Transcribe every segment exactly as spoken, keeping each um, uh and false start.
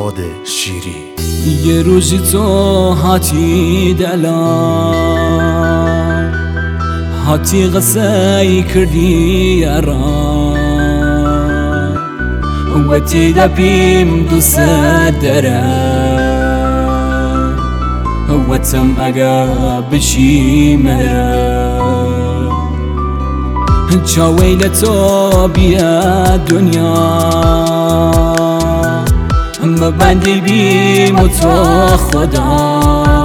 فرهاد شیری. یه روزی تو هاتی دلم، هاتی قصه کردی یارم، وتی دپیم دوست دارم، وتم اگه بشی مرم، چاویل تو بیا دنیا، مبندی بیم و تو خدا،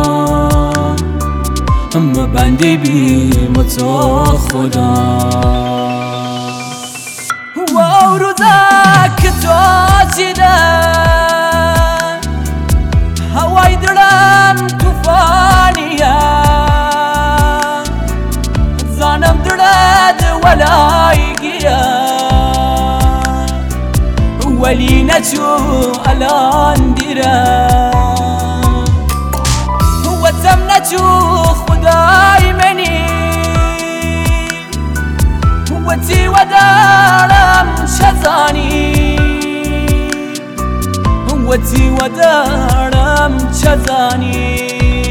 مبندی بیم و تو خدا. و روزا که تو چیدن هوای دلم توفانیه، زانم درد ولای گیره، ولی نچو الان دیرم، وتم نچو خدای منی، وتی ودارم چزانی، وتی ودارم چزانی.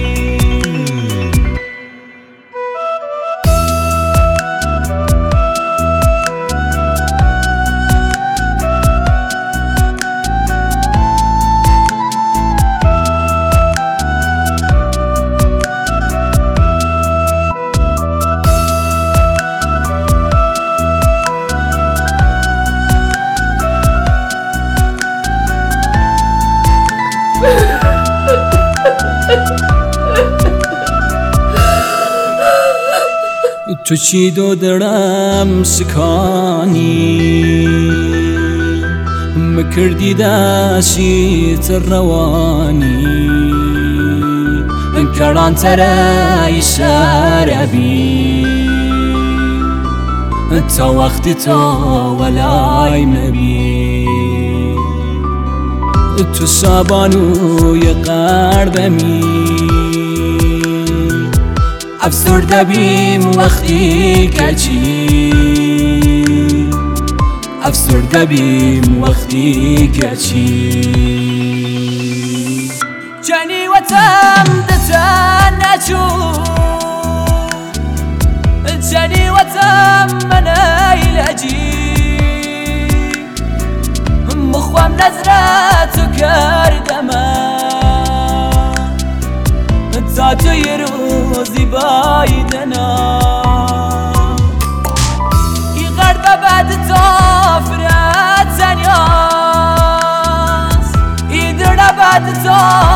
تو چی دو درم سکانی، مکردی داشی تروانی، کران ترای شربی، تا وقتی تو ولای مبی، تو سابانوی قربمی، افسرده بیم وقتی کچی، افسرده بیم وقتی کچی. جنی و تم دتن نچو، جنی و تم من ایلجی، مخوام نظرتو کردمه، تا تو یه روزی بایدنا، ای غربه بعد تا فرد زنیاست، ای درده بعد تا